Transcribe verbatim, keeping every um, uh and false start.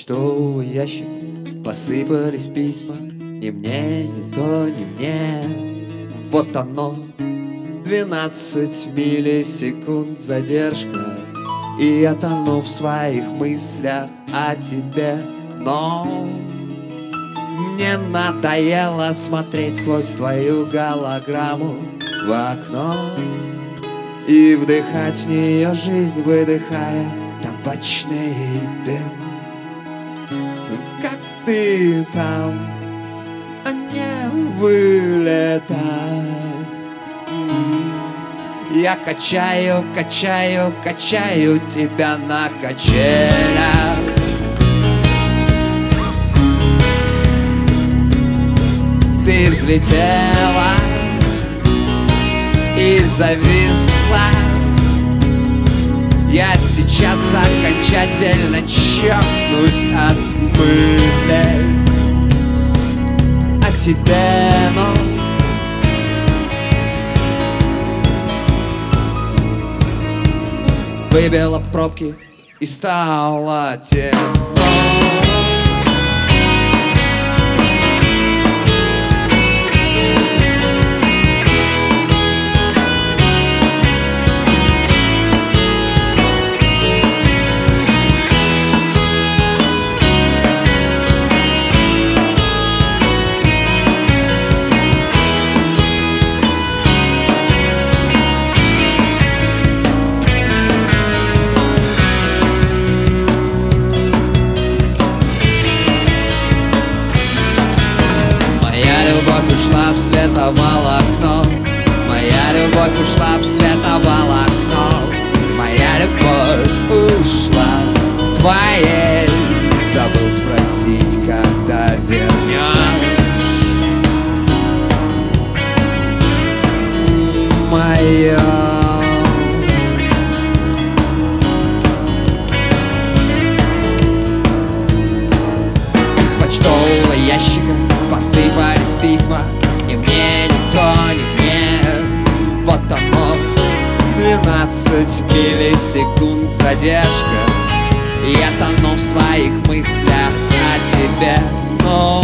почтовый ящик посыпались письма. Ни мне, ни то, ни мне. Вот оно, двенадцать миллисекунд задержка, и я тону в своих мыслях о тебе. Но мне надоело смотреть сквозь твою голограмму в окно и вдыхать в нее жизнь, выдыхая табачный дым. Как ты там, а не вылетай. Я качаю, качаю, качаю тебя на качелях. Ты взлетела и зависла. Я сейчас окончательно чахнусь от мыслей о тебе, но выбила пробки и стало темно. Любовь ушла в световолокно, моя любовь ушла в световолокно, моя любовь ушла в твоей. Забыл спросить, когда вернешь моя. Из почтового ящика посыпались письма. Ни мне, ни то, ни мне. Вот оно, двенадцать миллисекунд задержка. Я тону в своих мыслях о тебе, но